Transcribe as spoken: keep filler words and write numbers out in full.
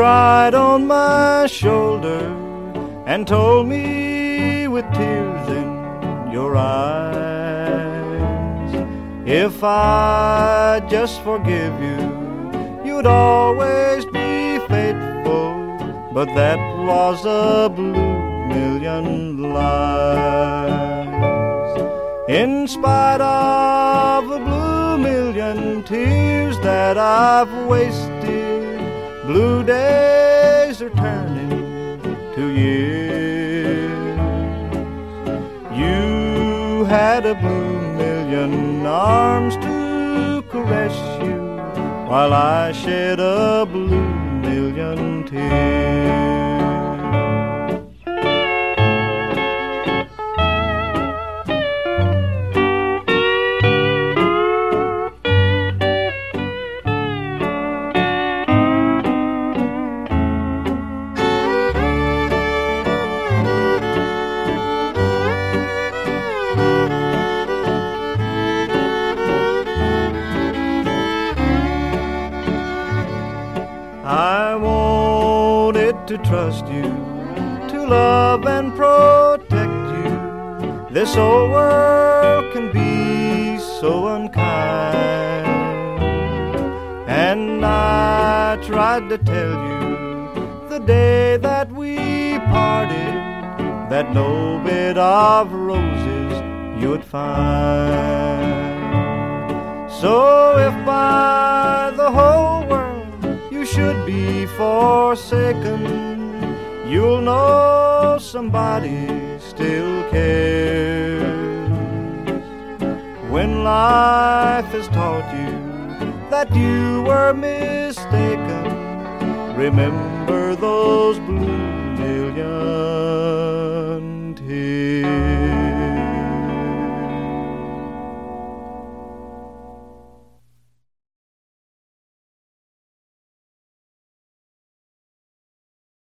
cried on my shoulder and told me with tears in your eyes, if I just forgive you, you'd always be faithful. But that was a blue million lies. In spite of a blue million tears that I've wasted, blue days are turning to years. You had a blue million arms to caress you, while I shed a blue million tears. I wanted to trust you, to love and protect you. This old world can be so unkind, and I tried to tell you the day that we parted that no bed of roses you'd find. So if by the whole world you should be forsaken, you'll know somebody still cares. When life has taught you that you were mistaken, remember those blue